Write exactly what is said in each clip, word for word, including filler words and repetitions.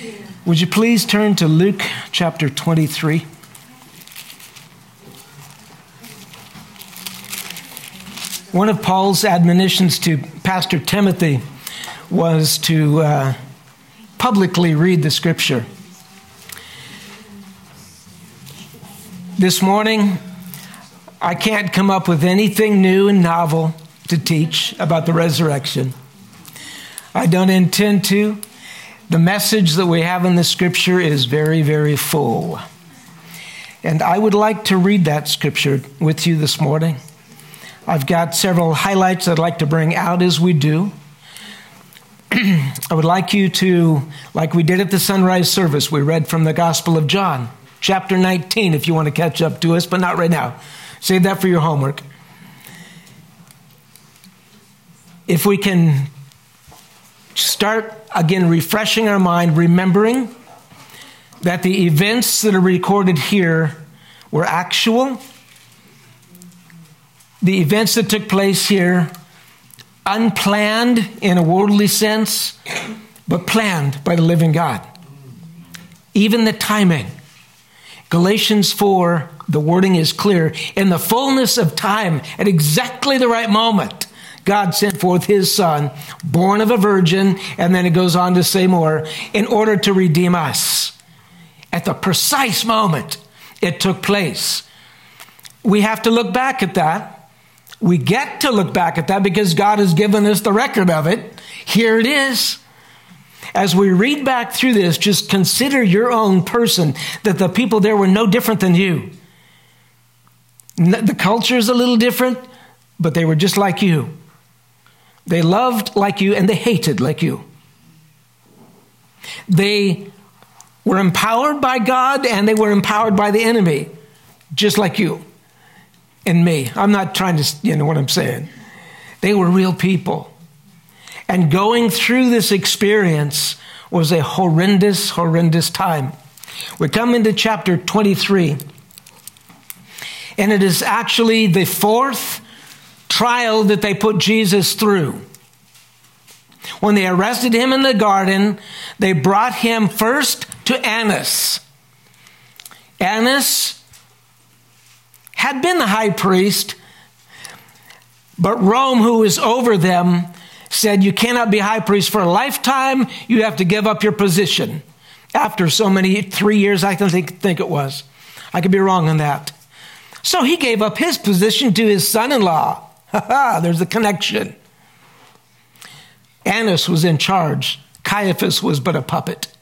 Would you please turn to Luke chapter twenty-three? One of Paul's admonitions to Pastor Timothy was to uh, publicly read the scripture. This morning, I can't come up with anything new and novel to teach about the resurrection. I don't intend to. The message that we have in the scripture is very, very full. And I would like to read that scripture with you this morning. I've got several highlights I'd like to bring out as we do. I would like you to, like we did at the sunrise service, we read from the Gospel of John, chapter nineteen, if you want to catch up to us, but not right now. Save that for your homework. If we can start again refreshing our mind, remembering that the events that are recorded here were actual. The events that took place here, unplanned in a worldly sense, but planned by the living God. Even the timing. Galatians four, the wording is clear. In the fullness of time, at exactly the right moment, God sent forth his son, born of a virgin, and then it goes on to say more, in order to redeem us. At the precise moment it took place. We have to look back at that. We get to look back at that because God has given us the record of it. Here it is. As we read back through this, just consider your own person, that the people there were no different than you. The culture is a little different, but they were just like you. They loved like you and they hated like you. They were empowered by God and they were empowered by the enemy, just like you and me. I'm not trying to, you know what I'm saying. They were real people. And going through this experience was a horrendous, horrendous time. We come into chapter twenty-three, and it is actually the fourth trial that they put Jesus through. When they arrested him in the garden, they brought him first to Annas. Annas had been the high priest, but Rome, who was over them, said, you cannot be high priest for a lifetime. You have to give up your position. After so many, three years, I can think, think it was. I could be wrong on that. So he gave up his position to his son-in-law. Ha ha, there's a connection. Annas was in charge. Caiaphas was but a puppet.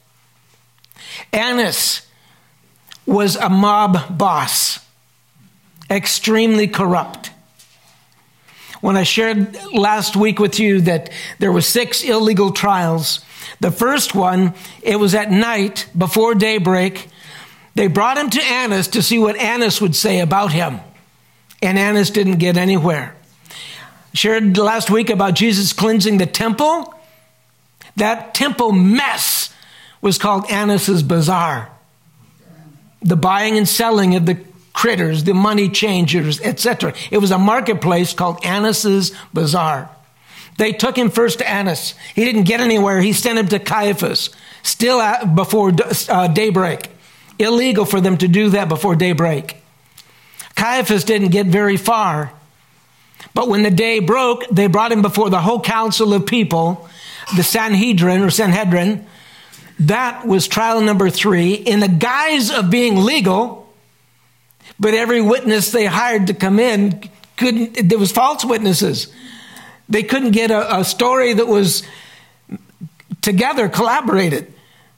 Annas was a mob boss, extremely corrupt. When I shared last week with you that there were six illegal trials, the first one, it was at night before daybreak. They brought him to Annas to see what Annas would say about him. And Annas didn't get anywhere. Shared last week about Jesus cleansing the temple. That temple mess was called Annas's Bazaar. The buying and selling of the critters, the money changers, et cetera. It was a marketplace called Annas's Bazaar. They took him first to Annas. He didn't get anywhere. He sent him to Caiaphas, still at, before uh, daybreak. Illegal for them to do that before daybreak. Caiaphas didn't get very far. But when the day broke, they brought him before the whole council of people, the Sanhedrin or Sanhedrin. That was trial number three, in the guise of being legal. But every witness they hired to come in couldn't, there was false witnesses. They couldn't get a, a story that was together, collaborated.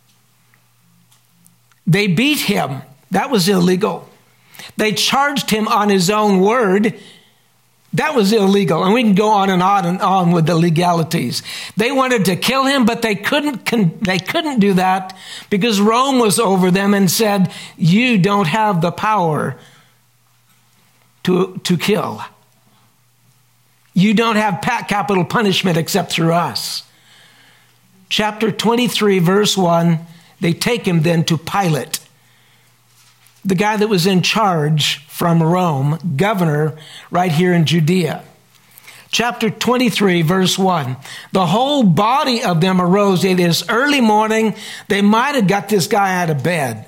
They beat him. That was illegal. They charged him on his own word. That was illegal. And we can go on and on and on with the legalities. They wanted to kill him, but they couldn't, they couldn't do that because Rome was over them and said, you don't have the power to, to kill. You don't have capital punishment except through us. Chapter twenty-three, verse one, they take him then to Pilate, the guy that was in charge from Rome, governor right here in Judea. chapter twenty-three, verse one. The whole body of them arose. It is early morning. They might have got this guy out of bed.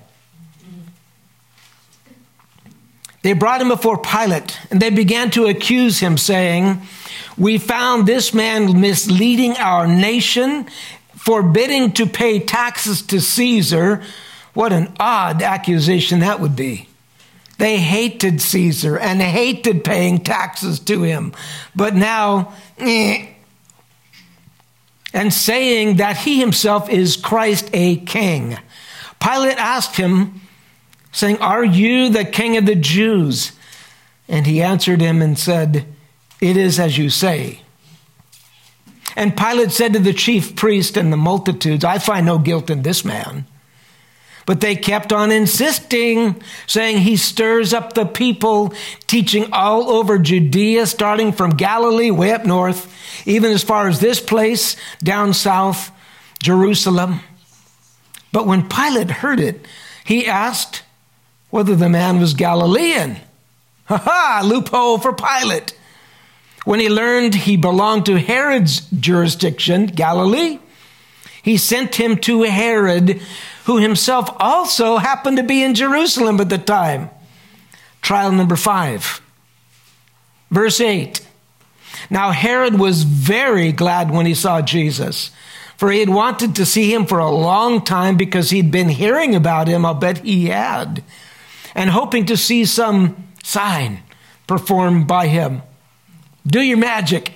They brought him before Pilate, and they began to accuse him, saying, "We found this man misleading our nation, forbidding to pay taxes to Caesar." What an odd accusation that would be. They hated Caesar and hated paying taxes to him. But now, eh, and saying that he himself is Christ, a king. Pilate asked him, saying, "Are you the king of the Jews?" And he answered him and said, "It is as you say." And Pilate said to the chief priest and the multitudes, "I find no guilt in this man." But they kept on insisting, saying, "He stirs up the people, teaching all over Judea, starting from Galilee way up north, even as far as this place, down south, Jerusalem." But when Pilate heard it, he asked whether the man was Galilean. Ha ha, loophole for Pilate. When he learned he belonged to Herod's jurisdiction, Galilee, he sent him to Herod, who himself also happened to be in Jerusalem at the time. Trial number five. Verse eight. Now Herod was very glad when he saw Jesus, for he had wanted to see him for a long time because he'd been hearing about him, I'll bet he had, and hoping to see some sign performed by him. Do your magic.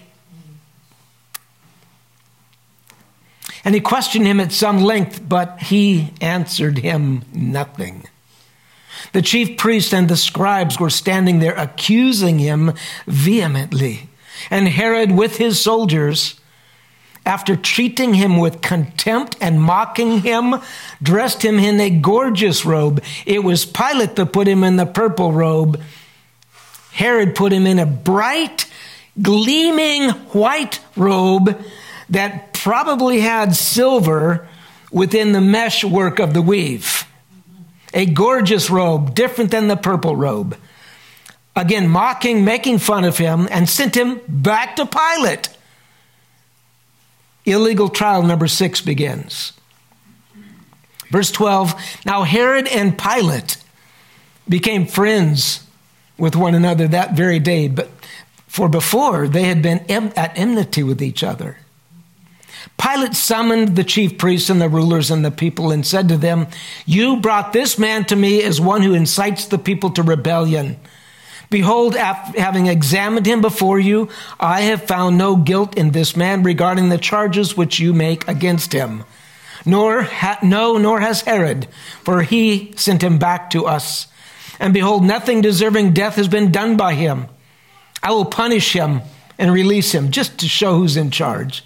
And he questioned him at some length, but he answered him nothing. The chief priests and the scribes were standing there accusing him vehemently. And Herod with his soldiers, after treating him with contempt and mocking him, dressed him in a gorgeous robe. It was Pilate that put him in the purple robe. Herod put him in a bright, gleaming white robe that probably had silver within the mesh work of the weave. A gorgeous robe, different than the purple robe. Again, mocking, making fun of him, and sent him back to Pilate. Illegal trial number six begins. Verse twelve, now Herod and Pilate became friends with one another that very day, but for before they had been at enmity with each other. Pilate summoned the chief priests and the rulers and the people and said to them, "You brought this man to me as one who incites the people to rebellion. Behold, having examined him before you, I have found no guilt in this man regarding the charges which you make against him. Nor ha- no, nor has Herod, for he sent him back to us. And behold, nothing deserving death has been done by him. I will punish him and release him," just to show who's in charge.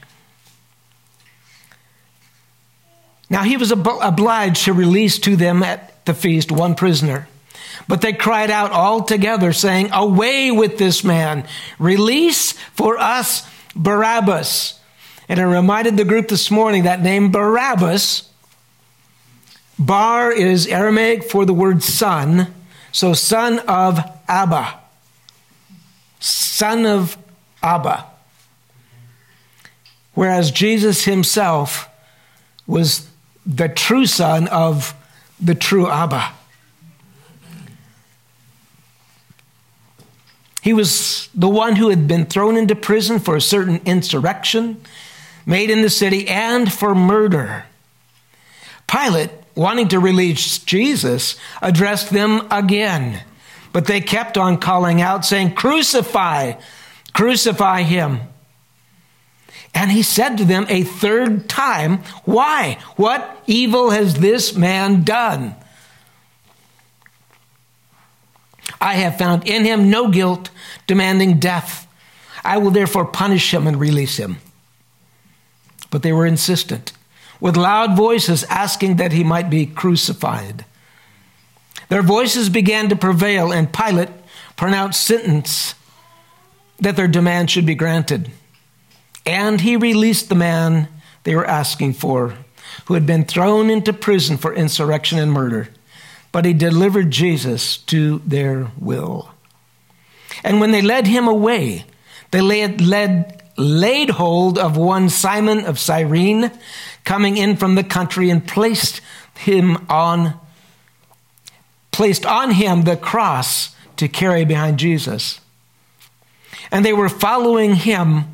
Now he was ob- obliged to release to them at the feast one prisoner. But they cried out all together, saying, "Away with this man! Release for us Barabbas." And I reminded the group this morning that name Barabbas, Bar is Aramaic for the word son, so son of Abba. Son of Abba. Whereas Jesus himself was the true son of the true Abba. He was the one who had been thrown into prison for a certain insurrection made in the city and for murder. Pilate, wanting to release Jesus, addressed them again, but they kept on calling out, saying, "Crucify, crucify him." And he said to them a third time, "Why? What evil has this man done? I have found in him no guilt, demanding death. I will therefore punish him and release him." But they were insistent, with loud voices asking that he might be crucified. Their voices began to prevail, and Pilate pronounced sentence that their demand should be granted. And he released the man they were asking for, who had been thrown into prison for insurrection and murder. But he delivered Jesus to their will. And when they led him away, They laid, led, laid hold of one Simon of Cyrene, coming in from the country, and placed him on, placed on him the cross to carry behind Jesus. And they were following him,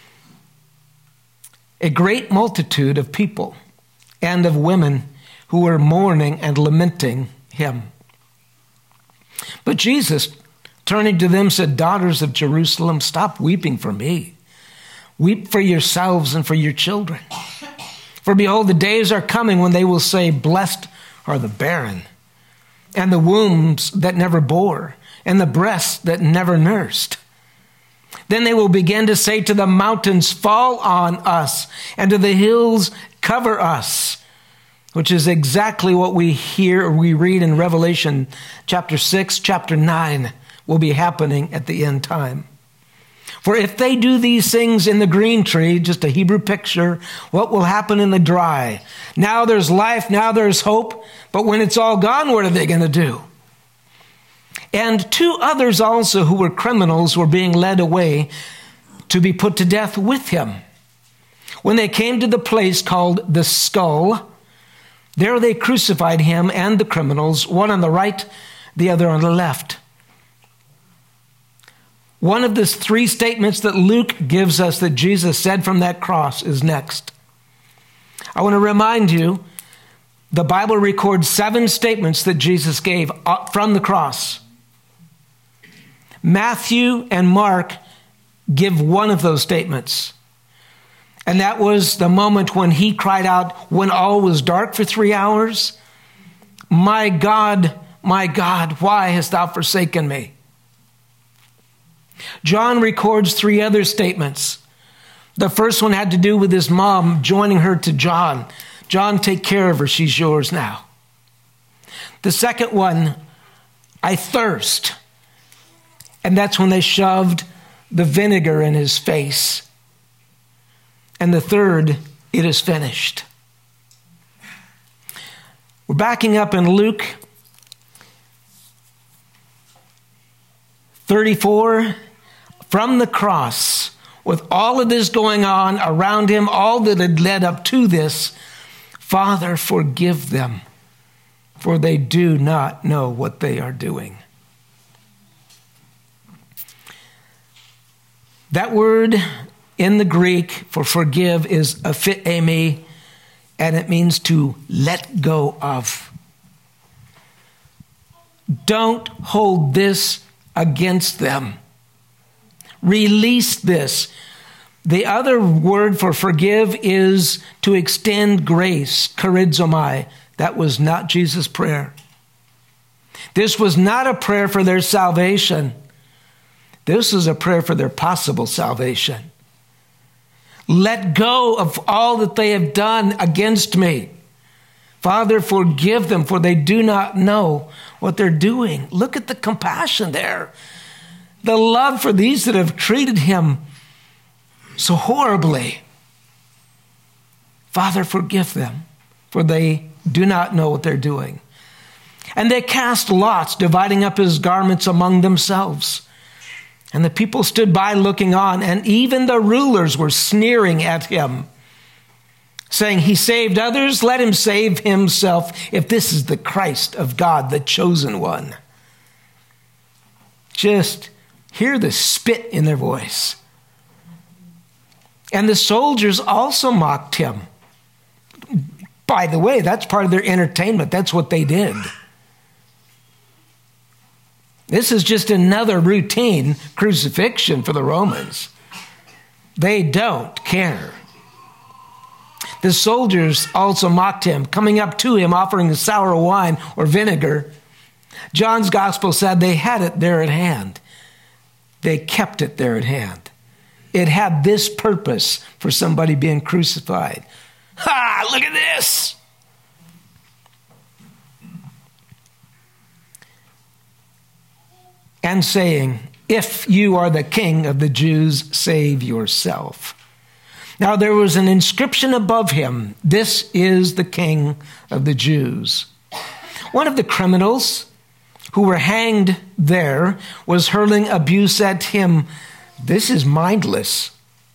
a great multitude of people and of women who were mourning and lamenting him. But Jesus, turning to them, said, "Daughters of Jerusalem, stop weeping for me. Weep for yourselves and for your children. For behold, the days are coming when they will say, blessed are the barren, and the wombs that never bore, and the breasts that never nursed. Then they will begin to say to the mountains, fall on us, and to the hills, cover us," which is exactly what we hear, or we read in Revelation chapter six, chapter nine, will be happening at the end time. For if they do these things in the green tree, just a Hebrew picture, what will happen in the dry? Now there's life, now there's hope, but when it's all gone, what are they going to do? And two others also who were criminals were being led away to be put to death with him. When they came to the place called the Skull, there they crucified him and the criminals, one on the right, the other on the left. One of the three statements that Luke gives us that Jesus said from that cross is next. I want to remind you, the Bible records seven statements that Jesus gave from the cross. Matthew and Mark give one of those statements. And that was the moment when he cried out, when all was dark for three hours, "My God, my God, why hast thou forsaken me?" John records three other statements. The first one had to do with his mom joining her to John. "John, take care of her. She's yours now." The second one, "I thirst." And that's when they shoved the vinegar in his face. And the third, "It is finished." We're backing up in Luke thirty-four. From the cross, with all of this going on around him, all that had led up to this, "Father, forgive them, for they do not know what they are doing." That word in the Greek for forgive is aphiemi, and it means to let go of. Don't hold this against them. Release this. The other word for forgive is to extend grace, charizomai. That was not Jesus' prayer. This was not a prayer for their salvation. This is a prayer for their possible salvation. Let go of all that they have done against me. Father, forgive them, for they do not know what they're doing. Look at the compassion there. The love for these that have treated him so horribly. Father, forgive them, for they do not know what they're doing. And they cast lots, dividing up his garments among themselves. And the people stood by looking on, and even the rulers were sneering at him, saying, "He saved others, let him save himself, if this is the Christ of God, the chosen one." Just hear the spit in their voice. And the soldiers also mocked him. By the way, that's part of their entertainment. That's what they did. This is just another routine crucifixion for the Romans. They don't care. The soldiers also mocked him, coming up to him, offering sour wine or vinegar. John's gospel said they had it there at hand. They kept it there at hand. It had this purpose for somebody being crucified. Ha! Look at this! And saying, "If you are the king of the Jews, save yourself." Now there was an inscription above him, "This is the King of the Jews." One of the criminals who were hanged there was hurling abuse at him This is mindless.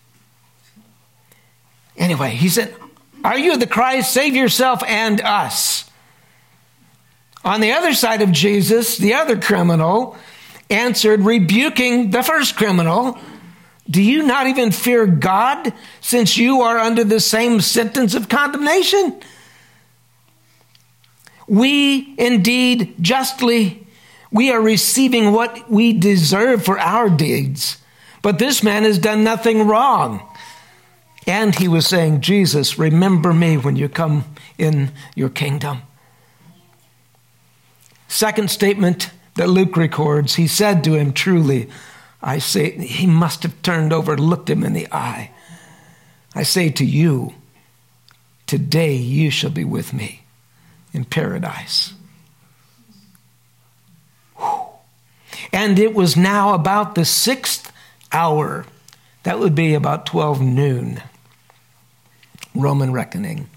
Anyway, he said, are you the Christ? Save yourself and us. On the other side of Jesus, the other criminal answered, rebuking the first criminal, do you not even fear God, since you are under the same sentence of condemnation? We indeed justly, we are receiving what we deserve for our deeds, but this man has done nothing wrong. And he was saying, Jesus, remember me when you come in your kingdom. Second statement that Luke records, he said to him, truly, I say, he must have turned over and looked him in the eye. I say to you, today you shall be with me in paradise. Whew. And it was now about the sixth hour. That would be about twelve noon, Roman reckoning.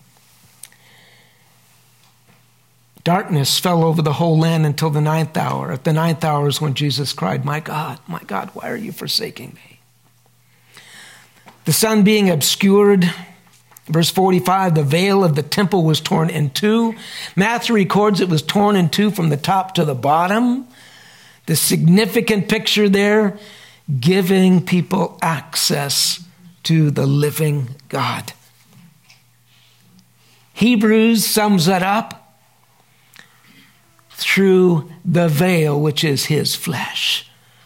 Darkness fell over the whole land until the ninth hour. At the ninth hour is when Jesus cried, my God, my God, why are you forsaking me? The sun being obscured, verse forty-five, the veil of the temple was torn in two. Matthew records it was torn in two from the top to the bottom. The significant picture there, giving people access to the living God. Hebrews sums it up through the veil, which is his flesh.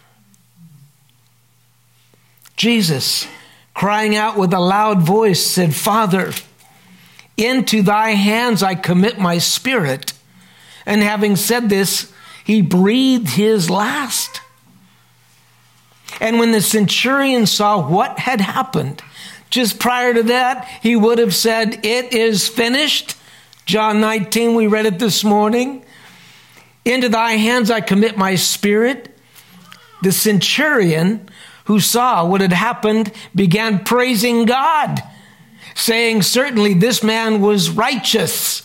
Jesus, crying out with a loud voice, said, Father, into thy hands I commit my spirit. And having said this, he breathed his last. And when the centurion saw what had happened, just prior to that, he would have said, it is finished. John nineteen, we read it this morning. Into thy hands I commit my spirit. The centurion who saw what had happened began praising God, saying, certainly this man was righteous.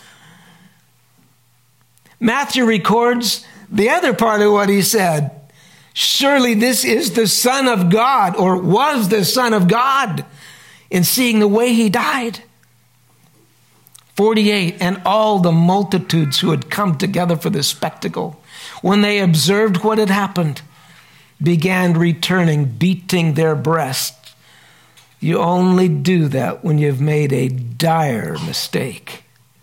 Matthew records the other part of what he said. Surely this is the Son of God, or was the Son of God, in seeing the way he died. forty-eight, and all the multitudes who had come together for this spectacle, when they observed what had happened, began returning, beating their breasts. You only do that when you've made a dire mistake.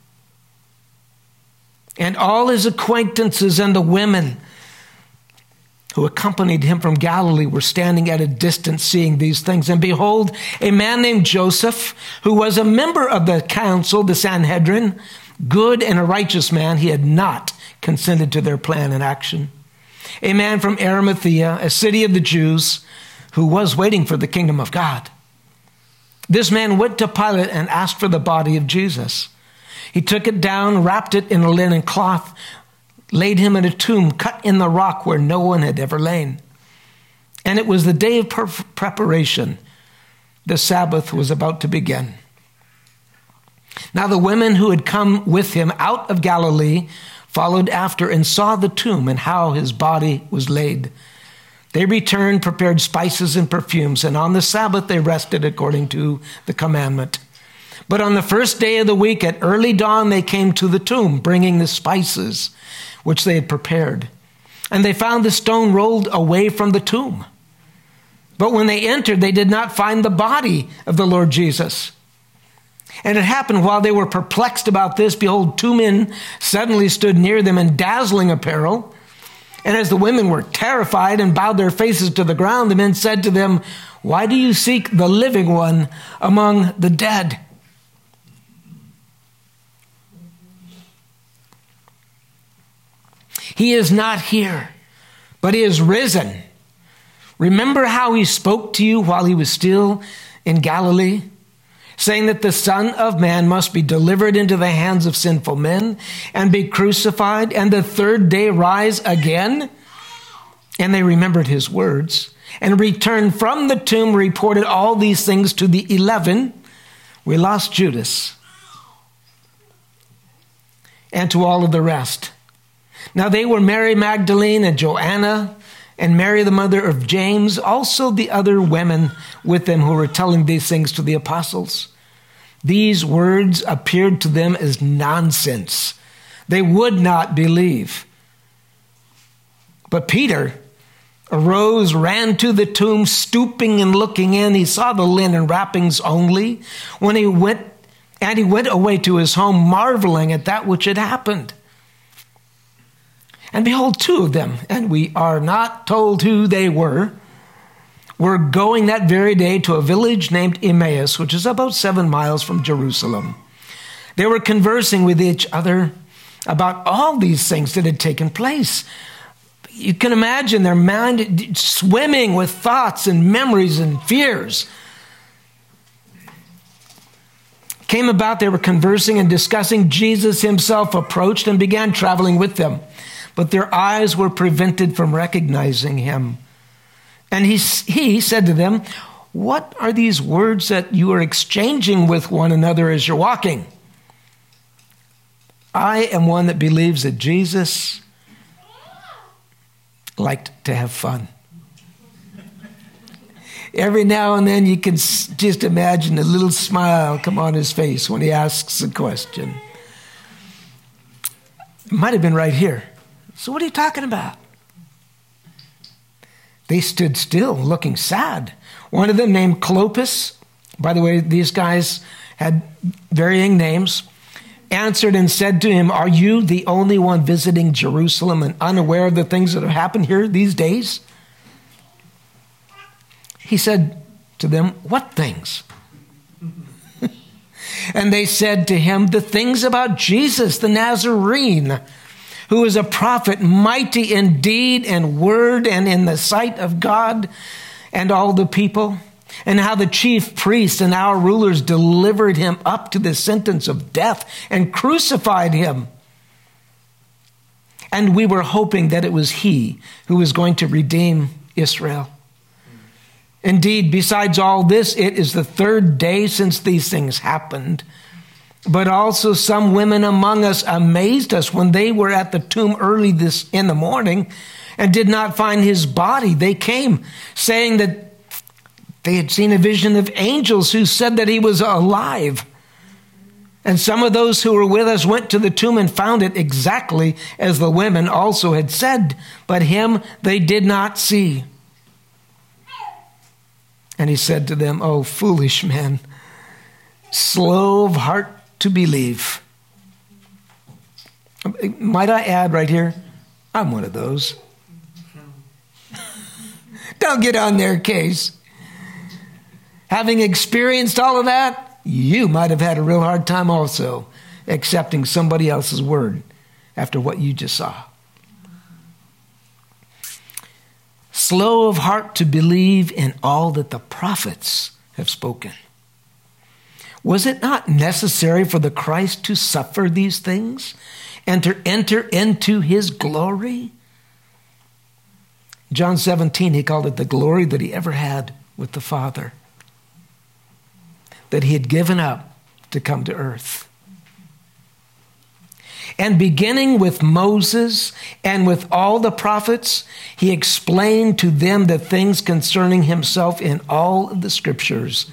And all his acquaintances and the women who accompanied him from Galilee were standing at a distance seeing these things. And behold, a man named Joseph, who was a member of the council, the Sanhedrin, good and a righteous man, he had not consented to their plan and action. A man from Arimathea, a city of the Jews, who was waiting for the kingdom of God. This man went to Pilate and asked for the body of Jesus. He took it down, wrapped it in a linen cloth, laid him in a tomb cut in the rock where no one had ever lain. And it was the day of preparation. The Sabbath was about to begin. Now the women who had come with him out of Galilee followed after and saw the tomb and how his body was laid. They returned, prepared spices and perfumes, and on the Sabbath they rested according to the commandment. But on the first day of the week at early dawn they came to the tomb, bringing the spices which they had prepared. And they found the stone rolled away from the tomb. But when they entered, they did not find the body of the Lord Jesus. And it happened while they were perplexed about this, behold, two men suddenly stood near them in dazzling apparel. And as the women were terrified and bowed their faces to the ground, the men said to them, why do you seek the living one among the dead? He is not here, but he is risen. Remember how he spoke to you while he was still in Galilee, saying that the Son of Man must be delivered into the hands of sinful men and be crucified, and the third day rise again? And they remembered his words and returned from the tomb, reported all these things to the eleven. We lost Judas, and to all of the rest. Now they were Mary Magdalene and Joanna and Mary, the mother of James, also the other women with them who were telling these things to the apostles. These words appeared to them as nonsense. They would not believe. But Peter arose, ran to the tomb, stooping and looking in. He saw the linen wrappings only. When he went, and he went away to his home, marveling at that which had happened. And behold, two of them, and we are not told who they were, were going that very day to a village named Emmaus, which is about seven miles from Jerusalem. They were conversing with each other about all these things that had taken place. You can imagine their mind swimming with thoughts and memories and fears. Came about, they were conversing and discussing. Jesus himself approached and began traveling with them, but their eyes were prevented from recognizing him. And he, he said to them, "What are these words that you are exchanging with one another as you're walking?" I am one that believes that Jesus liked to have fun. Every now and then you can just imagine a little smile come on his face when he asks a question. It might have been right here. "So what are you talking about?" They stood still, looking sad. One of them, named Clopas, by the way, these guys had varying names, answered and said to him, "Are you the only one visiting Jerusalem and unaware of the things that have happened here these days?" He said to them, "What things?" And they said to him, "The things about Jesus the Nazarene, who is a prophet, mighty in deed and word and in the sight of God and all the people, and how the chief priests and our rulers delivered him up to the sentence of death and crucified him. And we were hoping that it was he who was going to redeem Israel. Indeed, besides all this, it is the third day since these things happened. But also some women among us amazed us when they were at the tomb early this in the morning and did not find his body. They came saying that they had seen a vision of angels who said that he was alive. And some of those who were with us went to the tomb and found it exactly as the women also had said, but him they did not see." And he said to them, "Oh, foolish men, slow of heart to believe." Might I add right here, I'm one of those. Don't get on their case. Having experienced all of that, you might have had a real hard time also accepting somebody else's word after what you just saw. Slow of heart to believe in all that the prophets have spoken. Was it not necessary for the Christ to suffer these things and to enter into his glory? John seventeen, he called it the glory that he ever had with the Father, that he had given up to come to earth. And beginning with Moses and with all the prophets, he explained to them the things concerning himself in all of the scriptures.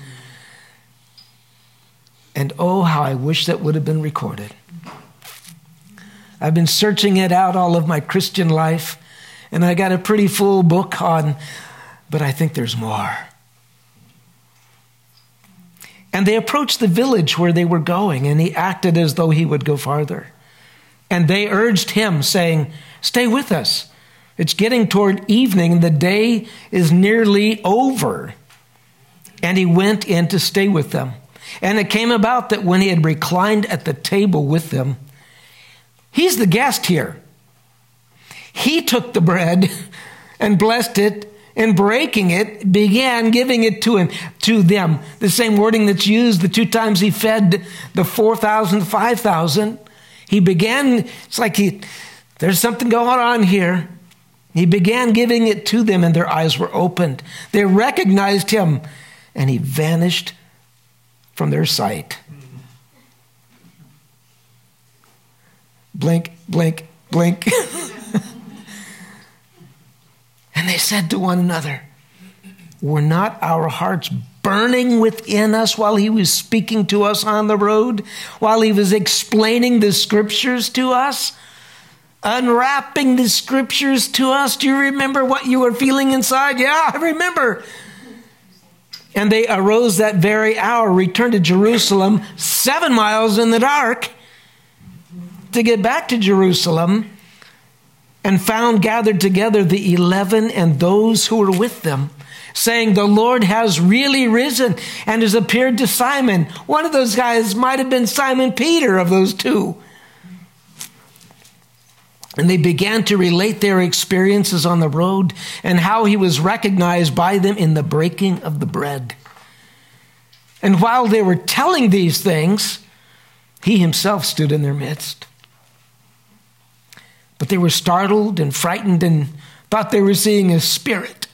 And oh, how I wish that would have been recorded. I've been searching it out all of my Christian life, and I got a pretty full book on, but I think there's more. And they approached the village where they were going, and he acted as though he would go farther. And they urged him, saying, "Stay with us. It's getting toward evening, and the day is nearly over." And he went in to stay with them. And it came about that when he had reclined at the table with them, he's the guest here. He took the bread and blessed it, and breaking it, began giving it to him, to them. The same wording that's used the two times he fed the four thousand, five thousand. He began, it's like he, there's something going on here. He began giving it to them, and their eyes were opened. They recognized him, and he vanished from their sight. Blink, blink, blink. And they said to one another, were not our hearts burning within us while he was speaking to us on the road, while he was explaining the scriptures to us, unwrapping the scriptures to us? Do you remember what you were feeling inside? Yeah, I remember. And they arose that very hour, returned to Jerusalem, seven miles in the dark, to get back to Jerusalem, and found gathered together the eleven and those who were with them, saying, the Lord has really risen and has appeared to Simon. One of those guys might have been Simon Peter of those two. And they began to relate their experiences on the road and how he was recognized by them in the breaking of the bread. And while they were telling these things, he himself stood in their midst. But they were startled and frightened and thought they were seeing a spirit.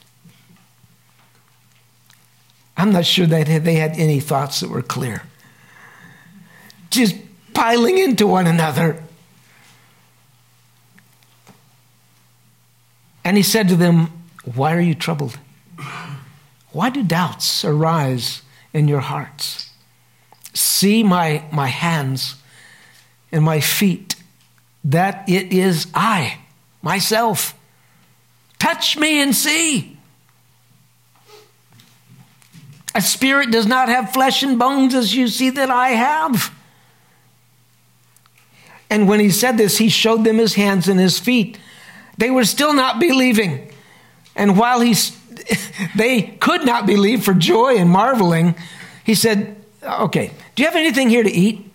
I'm not sure that they had any thoughts that were clear. Just piling into one another. And he said to them, why are you troubled? Why do doubts arise in your hearts? See my, my hands and my feet, that it is I, myself. Touch me and see. A spirit does not have flesh and bones as you see that I have. And when he said this, he showed them his hands and his feet. They were still not believing. And while he, they could not believe for joy and marveling, he said, okay, do you have anything here to eat?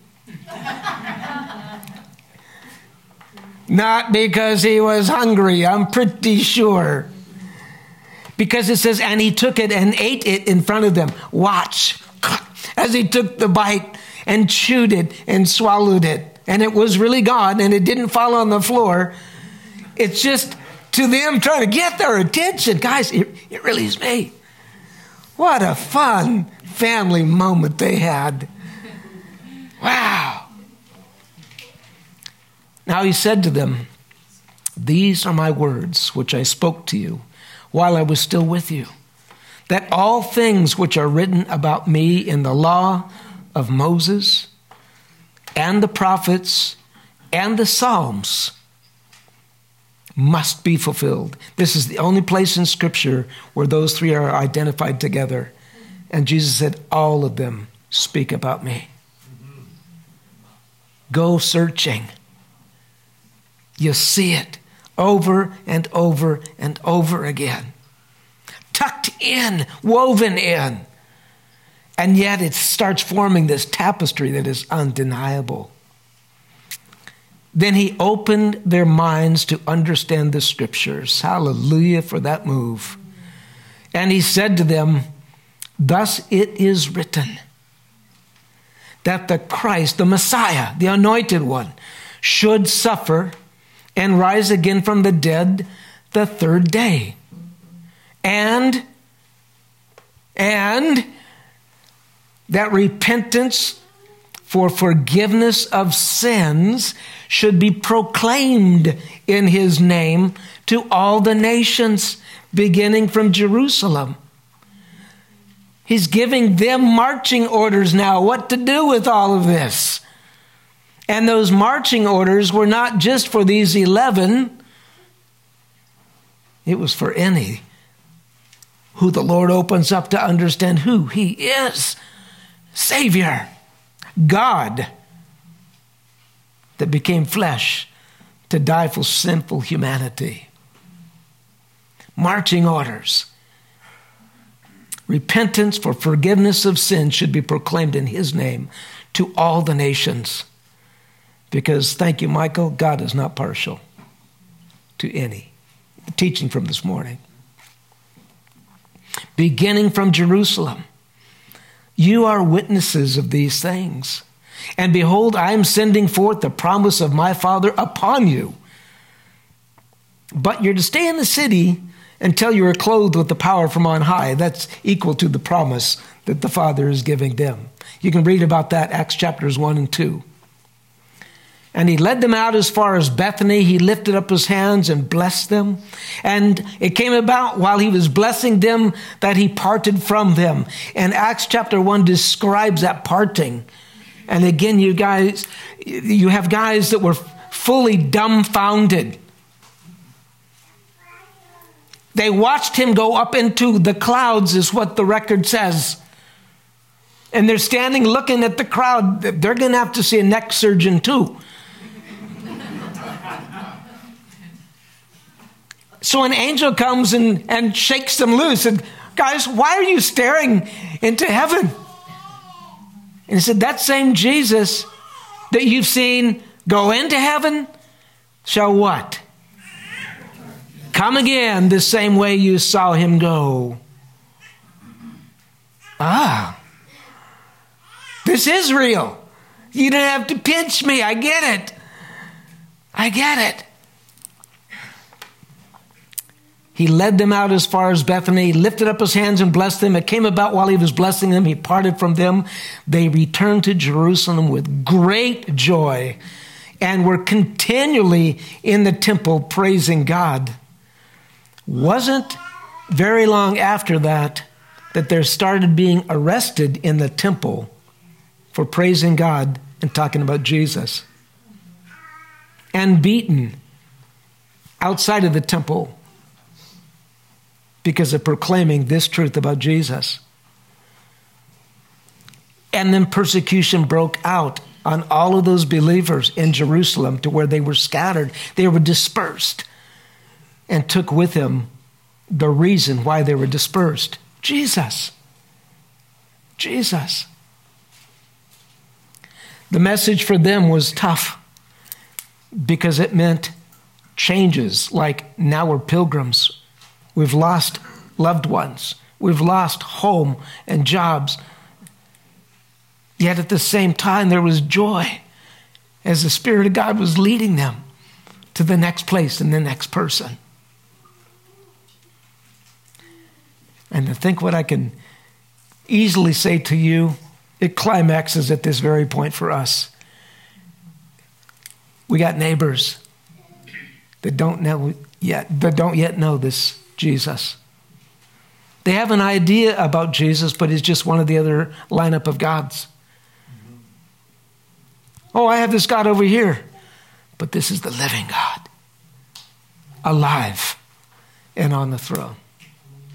Not because he was hungry, I'm pretty sure. Because it says, and he took it and ate it in front of them. Watch, as he took the bite and chewed it and swallowed it. And it was really gone and it didn't fall on the floor. It's just to them trying to get their attention. Guys, it, it really is me. What a fun family moment they had. Wow. Now he said to them, these are my words which I spoke to you while I was still with you, that all things which are written about me in the law of Moses and the prophets and the Psalms must be fulfilled. This is the only place in Scripture where those three are identified together. And Jesus said, all of them speak about me. Go searching. You see it over and over and over again. Tucked in, woven in. And yet it starts forming this tapestry that is undeniable. Then he opened their minds to understand the scriptures. Hallelujah for that move. And he said to them, thus it is written that the Christ, the Messiah, the anointed one, should suffer and rise again from the dead the third day. And, and that repentance for forgiveness of sins should be proclaimed in his name to all the nations, beginning from Jerusalem. He's giving them marching orders now, what to do with all of this. And those marching orders were not just for these eleven. It was for any who the Lord opens up to understand who he is. Savior, God, that became flesh to die for sinful humanity. Marching orders. Repentance for forgiveness of sins should be proclaimed in his name to all the nations. Because, thank you, Michael, God is not partial to any. The teaching from this morning. Beginning from Jerusalem. You are witnesses of these things. And behold, I am sending forth the promise of my Father upon you. But you're to stay in the city until you are clothed with the power from on high. That's equal to the promise that the Father is giving them. You can read about that, Acts chapters one and two. And he led them out as far as Bethany. He lifted up his hands and blessed them. And it came about while he was blessing them that he parted from them. And Acts chapter one describes that parting. And again, you guys, you have guys that were fully dumbfounded. They watched him go up into the clouds, is what the record says. And they're standing looking at the crowd. They're going to have to see a neck surgeon too. So an angel comes and, and shakes them loose. And guys, why are you staring into heaven? And he said, that same Jesus that you've seen go into heaven shall what? Come again the same way you saw him go. Ah, this is real. You don't have to pinch me. I get it. I get it. He led them out as far as Bethany, lifted up his hands and blessed them. It came about while he was blessing them, he parted from them. They returned to Jerusalem with great joy and were continually in the temple praising God. Wasn't very long after that that there started being arrested in the temple for praising God and talking about Jesus, and beaten outside of the temple because of proclaiming this truth about Jesus. And then persecution broke out on all of those believers in Jerusalem to where they were scattered. They were dispersed and took with them the reason why they were dispersed. Jesus. Jesus. The message for them was tough because it meant changes, like now we're pilgrims. We've lost loved ones. We've lost home and jobs. Yet at the same time, there was joy as the Spirit of God was leading them to the next place and the next person. And to think what I can easily say to you, it climaxes at this very point for us. We got neighbors that don't know yet, that don't yet know this Jesus. They have an idea about Jesus, but he's just one of the other lineup of gods. Mm-hmm. Oh, I have this God over here, but this is the living God, alive and on the throne.